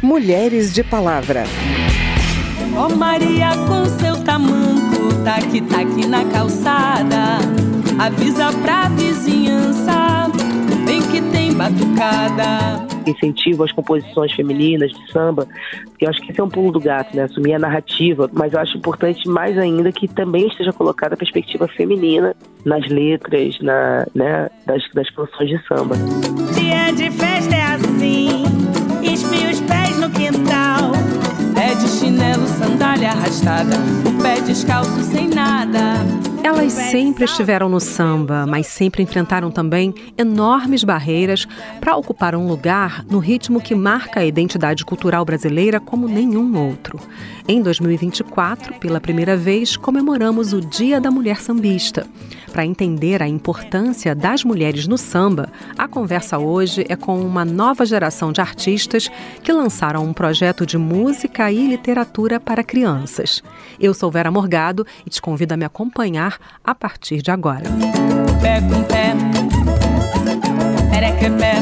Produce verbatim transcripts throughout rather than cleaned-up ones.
Mulheres de Palavra. Ó oh Maria com seu tamanco, taque, taque na calçada, avisa pra vizinhança, vem que tem batucada. Incentivo às composições femininas de samba, eu acho que esse é um pulo do gato, né? Assumir a narrativa, mas eu acho importante mais ainda que também esteja colocada a perspectiva feminina nas letras, na, né, das, das canções de samba. Dia de festa é assim, espia os pés no quintal, pé de chinelo, sandália arrastada, o pé descalço sem nada. Elas sempre estiveram no samba, mas sempre enfrentaram também enormes barreiras para ocupar um lugar no ritmo que marca a identidade cultural brasileira como nenhum outro. Em dois mil e vinte e quatro, pela primeira vez, comemoramos o Dia da Mulher Sambista. Para entender a importância das mulheres no samba, a conversa hoje é com uma nova geração de artistas que lançaram um projeto de música e literatura para crianças. Eu sou Vera Morgado e te convido a me acompanhar a partir de agora. Pé com pé, pereque pé,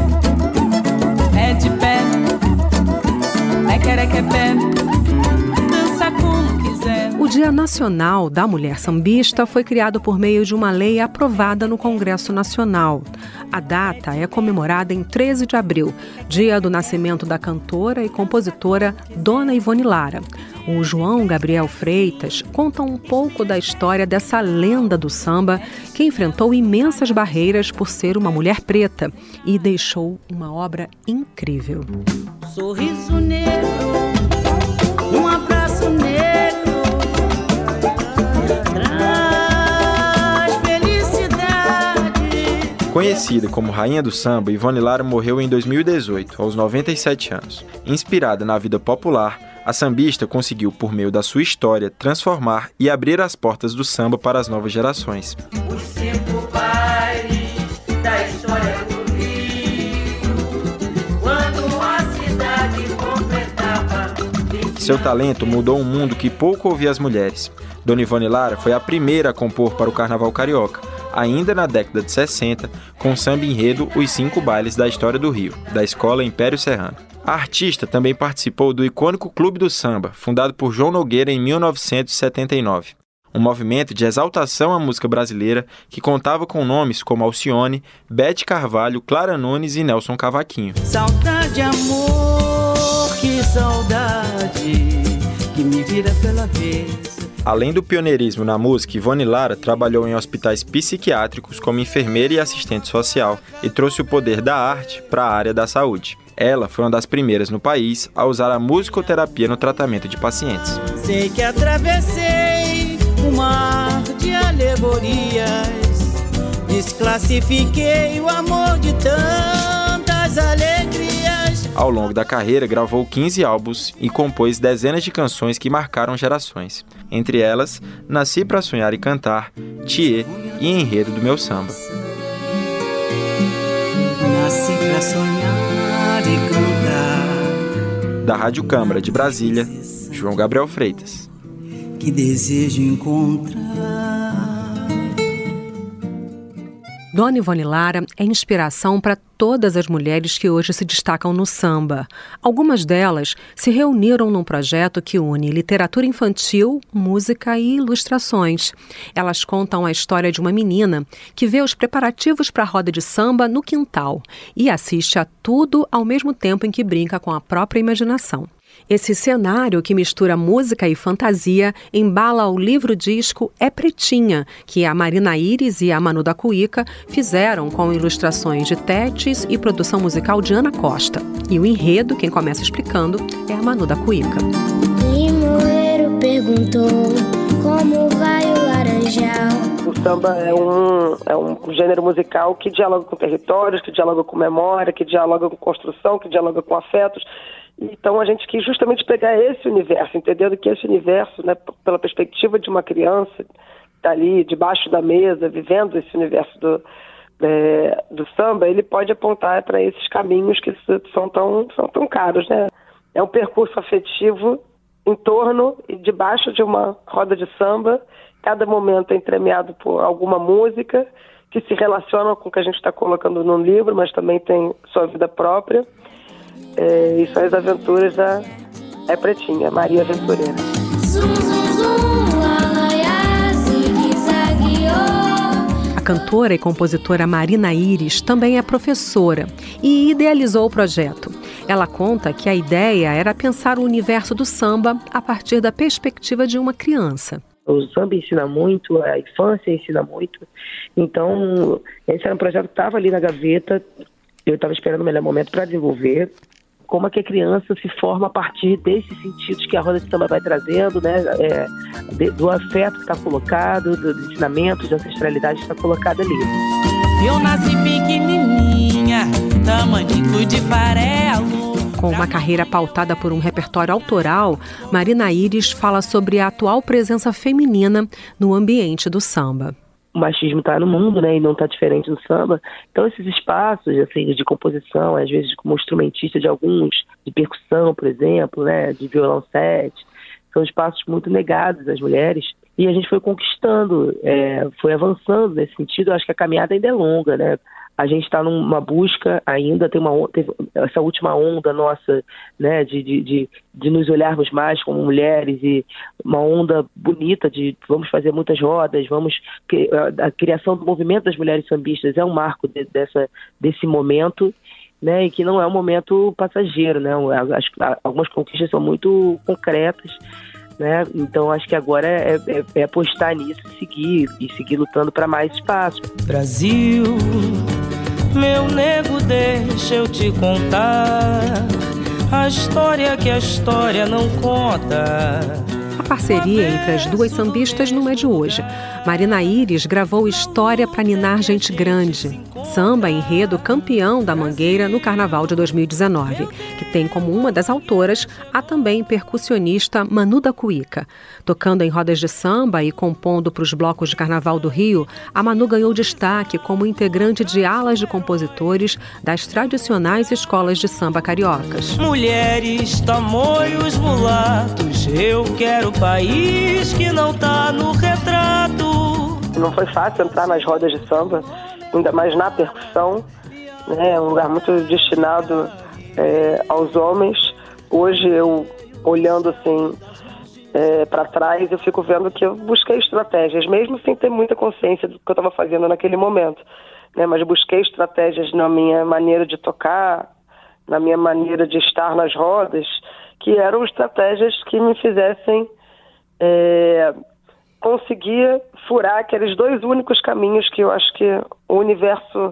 pé de pé, pé quereque pé, dança como quiser. O Dia Nacional da Mulher Sambista foi criado por meio de uma lei aprovada no Congresso Nacional. A data é comemorada em treze de abril, dia do nascimento da cantora e compositora Dona Ivone Lara. O João Gabriel Freitas conta um pouco da história dessa lenda do samba que enfrentou imensas barreiras por ser uma mulher preta e deixou uma obra incrível. Sorriso negro, um abraço negro, traz felicidade. Conhecida como Rainha do Samba, Ivone Lara morreu em dois mil e dezoito, aos noventa e sete anos. Inspirada na vida popular, a sambista conseguiu, por meio da sua história, transformar e abrir as portas do samba para as novas gerações. Os cinco bailes da história do Rio, quando a cidade completava. Seu talento mudou um mundo que pouco ouvia as mulheres. Dona Ivone Lara foi a primeira a compor para o Carnaval Carioca, ainda na década de sessenta, com o samba enredo Os Cinco Bailes da História do Rio, da Escola Império Serrano. A artista também participou do icônico Clube do Samba, fundado por João Nogueira em mil novecentos e setenta e nove. Um movimento de exaltação à música brasileira que contava com nomes como Alcione, Bete Carvalho, Clara Nunes e Nelson Cavaquinho. Saudade, amor, que saudade que me vira pela vez. Além do pioneirismo na música, Ivone Lara trabalhou em hospitais psiquiátricos como enfermeira e assistente social e trouxe o poder da arte para a área da saúde. Ela foi uma das primeiras no país a usar a musicoterapia no tratamento de pacientes. Sei que atravessei um mar de alegorias, desclassifiquei o amor de tantas alegrias. Ao longo da carreira, gravou quinze álbuns e compôs dezenas de canções que marcaram gerações. Entre elas, Nasci pra Sonhar e Cantar, Tiê e Enredo do Meu Samba. Nasci pra sonhar e cantar. Da Rádio Câmara de Brasília, João Gabriel Freitas. Que desejo encontrar. Dona Ivone Lara é inspiração para todas as mulheres que hoje se destacam no samba. Algumas delas se reuniram num projeto que une literatura infantil, música e ilustrações. Elas contam a história de uma menina que vê os preparativos para a roda de samba no quintal e assiste a tudo ao mesmo tempo em que brinca com a própria imaginação. Esse cenário que mistura música e fantasia embala o livro-disco É Pretinha, que a Marina Iris e a Manu da Cuíca fizeram com ilustrações de Tetes e produção musical de Ana Costa. E o enredo, quem começa explicando, é a Manu da Cuíca. Limoeiro perguntou como vai o laranjal. O samba é um, é um gênero musical que dialoga com territórios, que dialoga com memória, que dialoga com construção, que dialoga com afetos. Então a gente quis justamente pegar esse universo, entendendo que esse universo, né, pela perspectiva de uma criança que está ali debaixo da mesa, vivendo esse universo do, é, do samba, ele pode apontar para esses caminhos que são tão, são tão caros, né? É um percurso afetivo em torno e debaixo de uma roda de samba. Cada momento é entremeado por alguma música que se relaciona com o que a gente está colocando no livro, mas também tem sua vida própria. é, e são as aventuras da é Pretinha, Maria Aventureira. Zum, zum, zum, lalaiá, zigue-zagueou. A cantora e compositora Marina Iris também é professora e idealizou o projeto. Ela conta que a ideia era pensar o universo do samba a partir da perspectiva de uma criança. O samba ensina muito, a infância ensina muito. Então, esse era um projeto que estava ali na gaveta. Eu estava esperando o melhor momento para desenvolver. Como é que a criança se forma a partir desses sentidos que a roda de samba vai trazendo, né? É, de, do afeto que está colocado, do, dos ensinamentos, da ancestralidade que está colocada ali. Eu nasci pequenininha, tamanico de farelo. Com uma carreira pautada por um repertório autoral, Marina Iris fala sobre a atual presença feminina no ambiente do samba. O machismo está no mundo, né, e não está diferente no samba. Então, esses espaços assim, de composição, às vezes como instrumentista de alguns, de percussão, por exemplo, né, de violoncete, são espaços muito negados às mulheres. E a gente foi conquistando, é, foi avançando nesse sentido. Eu acho que a caminhada ainda é longa, né? A gente está numa busca ainda, tem uma, teve essa última onda nossa, né, de, de, de, de nos olharmos mais como mulheres, e uma onda bonita de vamos fazer muitas rodas, vamos, a criação do movimento das mulheres sambistas é um marco de, dessa, desse momento, né, e que não é um momento passageiro, né? As, algumas conquistas são muito concretas, né? Então acho que agora é, é, é apostar nisso e seguir, e seguir lutando para mais espaço. Brasil, meu nego, deixa eu te contar a história que a história não conta. A parceria entre as duas sambistas não é de hoje. Marina Iris gravou História pra Ninar Gente Grande, samba enredo campeão da Mangueira no Carnaval de dois mil e dezenove, que tem como uma das autoras a também percussionista Manu da Cuíca. Tocando em rodas de samba e compondo para os blocos de Carnaval do Rio, a Manu ganhou destaque como integrante de alas de compositores das tradicionais escolas de samba cariocas. Mulheres, tamoios, mulatos, eu quero país que não tá no retrato. Não foi fácil entrar nas rodas de samba, ainda mais na percussão, né? É um lugar muito destinado é, aos homens. Hoje eu, olhando assim é, para trás, eu fico vendo que eu busquei estratégias, mesmo sem ter muita consciência do que eu estava fazendo naquele momento, né? Mas busquei estratégias na minha maneira de tocar, na minha maneira de estar nas rodas, que eram estratégias que me fizessem é, conseguir furar aqueles dois únicos caminhos que eu acho que o universo,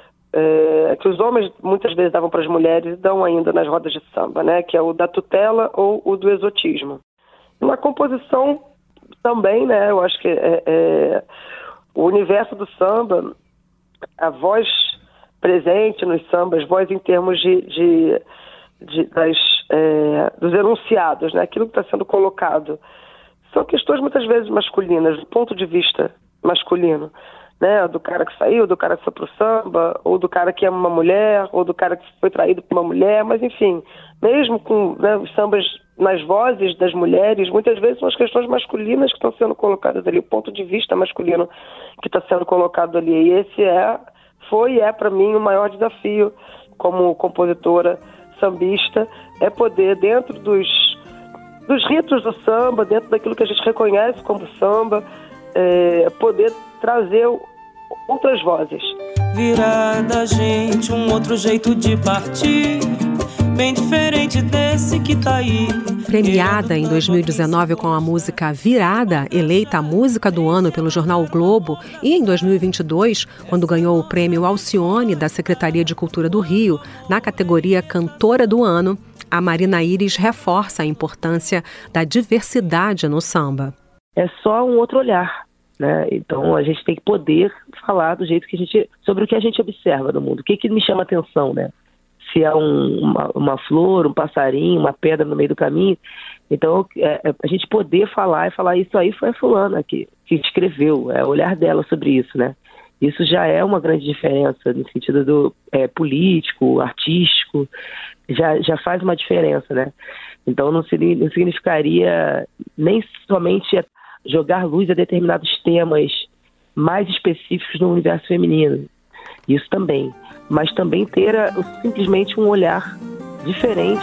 é, que os homens muitas vezes davam para as mulheres e dão ainda nas rodas de samba, né? Que é o da tutela ou o do exotismo. Na composição também, né? Eu acho que é, é, o universo do samba, a voz presente nos sambas, voz em termos de, de, de das, é, dos enunciados, né? Aquilo que está sendo colocado, são questões muitas vezes masculinas, do ponto de vista masculino, né? Do cara que saiu, do cara que foi pro samba, ou do cara que ama uma mulher, ou do cara que foi traído por uma mulher, mas enfim, mesmo com, né, os sambas nas vozes das mulheres, muitas vezes são as questões masculinas que estão sendo colocadas ali, o ponto de vista masculino que está sendo colocado ali, e esse é, foi e é para mim o maior desafio como compositora sambista, é poder dentro dos dos ritos do samba, dentro daquilo que a gente reconhece como samba, é, poder trazer outras vozes. Virada, gente, um outro jeito de partir, bem diferente desse que tá aí. Premiada em dois mil e dezenove com a música Virada, eleita a música do ano pelo jornal o Globo, e em dois mil e vinte e dois, quando ganhou o prêmio Alcione da Secretaria de Cultura do Rio, na categoria Cantora do Ano, a Marina Iris reforça a importância da diversidade no samba. É só um outro olhar, né? Então a gente tem que poder falar do jeito que a gente, sobre o que a gente observa no mundo. O que, que me chama atenção, né? Se é um, uma, uma flor, um passarinho, uma pedra no meio do caminho. Então é, é, a gente poder falar e falar isso aí foi a fulana que, que escreveu, é o olhar dela sobre isso, né? Isso já é uma grande diferença no sentido do é, político, artístico, já, já faz uma diferença, né? Então não, seria, não significaria nem somente jogar luz a determinados temas mais específicos no universo feminino, isso também, mas também ter a, simplesmente um olhar diferente.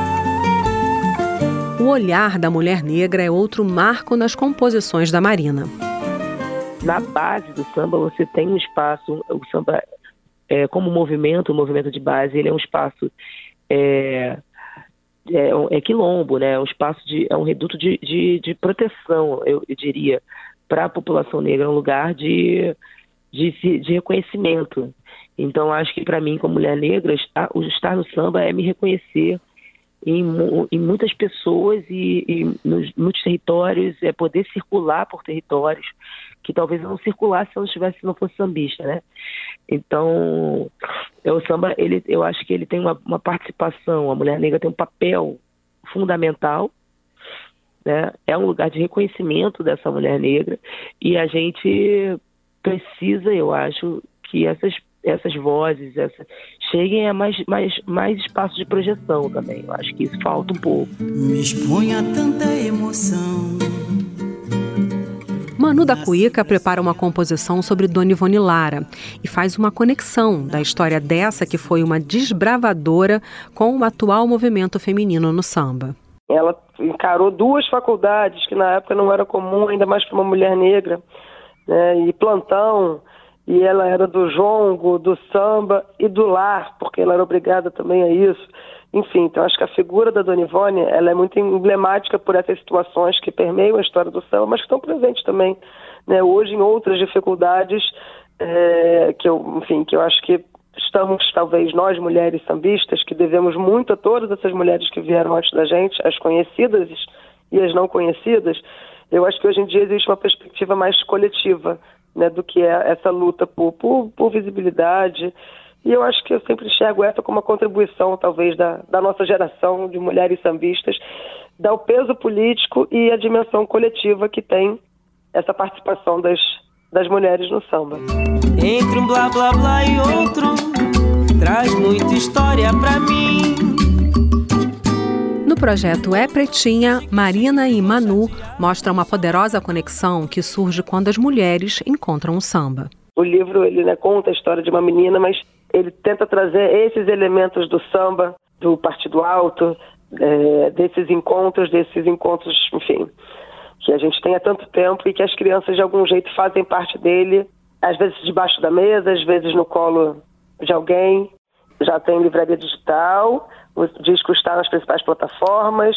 O olhar da mulher negra é outro marco nas composições da Marina. Na base do samba você tem um espaço, o samba é, como movimento, o movimento de base, ele é um espaço, é, é, é quilombo, né? É um espaço de, é um reduto de, de, de proteção, eu, eu diria, para a população negra, é um lugar de, de, de reconhecimento. Então acho que para mim, como mulher negra, estar, o estar no samba é me reconhecer em, em muitas pessoas e, e nos muitos territórios, é poder circular por territórios que talvez eu não circulasse se eu não estivesse, se não fosse sambista, né? Então, o samba, ele, eu acho que ele tem uma, uma participação, a mulher negra tem um papel fundamental, né? É um lugar de reconhecimento dessa mulher negra e a gente precisa, eu acho, que essas, essas vozes essa, cheguem a mais, mais, mais espaço de projeção também. Eu acho que isso falta um pouco. Me expunha tanta emoção. Manu da Cuíca prepara uma composição sobre Dona Ivone Lara e faz uma conexão da história dessa que foi uma desbravadora com o atual movimento feminino no samba. Ela encarou duas faculdades que na época não era comum, ainda mais para uma mulher negra, né? E plantão, e ela era do jongo, do samba e do lar, porque ela era obrigada também a isso. Enfim, então acho que a figura da Dona Ivone, ela é muito emblemática por essas situações que permeiam a história do samba, mas que estão presentes também, né, hoje em outras dificuldades, é, que eu, enfim, que eu acho que estamos, talvez, nós mulheres sambistas, que devemos muito a todas essas mulheres que vieram antes da gente, as conhecidas e as não conhecidas. Eu acho que hoje em dia existe uma perspectiva mais coletiva, né, do que é essa luta por, por, por visibilidade. E eu acho que eu sempre enxergo essa como uma contribuição, talvez, da, da nossa geração de mulheres sambistas, dar o peso político e a dimensão coletiva que tem essa participação das, das mulheres no samba. Entre um blá blá blá e outro, traz muita história pra mim. No projeto É Pretinha, Marina e Manu mostram uma poderosa conexão que surge quando as mulheres encontram o samba. O livro, ele, né, conta a história de uma menina, mas ele tenta trazer esses elementos do samba, do Partido Alto, é, desses encontros, desses encontros, enfim, que a gente tem há tanto tempo e que as crianças de algum jeito fazem parte dele, às vezes debaixo da mesa, às vezes no colo de alguém. Já tem livraria digital, o disco está nas principais plataformas,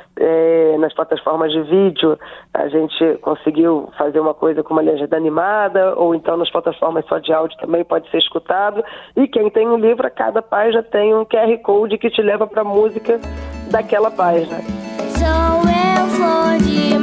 é, nas plataformas de vídeo a gente conseguiu fazer uma coisa com uma legenda animada, ou então nas plataformas só de áudio também pode ser escutado. E quem tem um livro, a cada página tem um Q R Code que te leva para a música daquela página. Sou eu, Flor de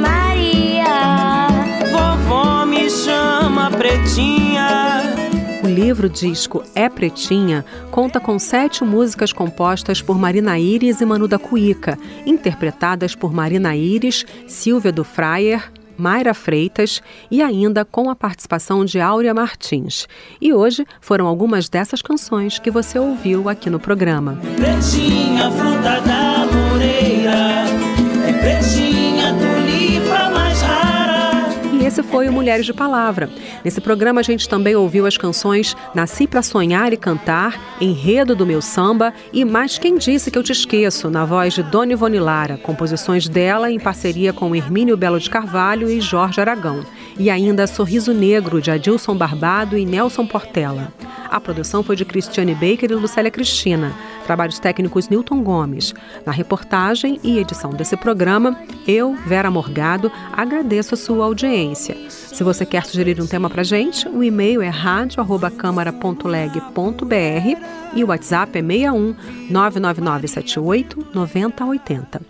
Maria. Vovó me chama Pretinha. O livro-disco É Pretinha conta com sete músicas compostas por Marina Iris e Manu da Cuíca, interpretadas por Marina Iris, Silvia do Fraier, Mayra Freitas e ainda com a participação de Áurea Martins. E hoje foram algumas dessas canções que você ouviu aqui no programa. Pretinha, fruta da moreira, é pretinha, tulipa mais rara. E esse foi o Mulheres de Palavra. Nesse programa a gente também ouviu as canções Nasci Pra Sonhar e Cantar, Enredo do Meu Samba e Mas Quem Disse Que Eu Te Esqueço, na voz de Dona Ivone Lara, composições dela em parceria com Hermínio Belo de Carvalho e Jorge Aragão. E ainda Sorriso Negro, de Adilson Barbado e Nelson Portela. A produção foi de Cristiane Baker e Lucélia Cristina. Trabalhos técnicos Newton Gomes. Na reportagem e edição desse programa, eu, Vera Morgado, agradeço a sua audiência. Se você quer sugerir um tema pra gente, o e-mail é rádio arroba câmara ponto leg ponto br e o WhatsApp é seis um nove nove nove sete oito nove zero oito zero.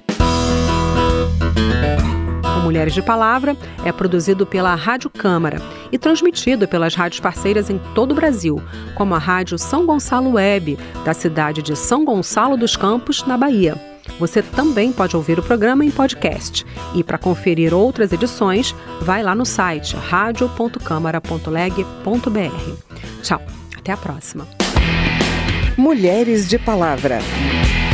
O Mulheres de Palavra é produzido pela Rádio Câmara e transmitido pelas rádios parceiras em todo o Brasil, como a Rádio São Gonçalo Web, da cidade de São Gonçalo dos Campos, na Bahia. Você também pode ouvir o programa em podcast. E para conferir outras edições, vai lá no site rádio ponto câmara ponto leg ponto br. Tchau, até a próxima. Mulheres de Palavra.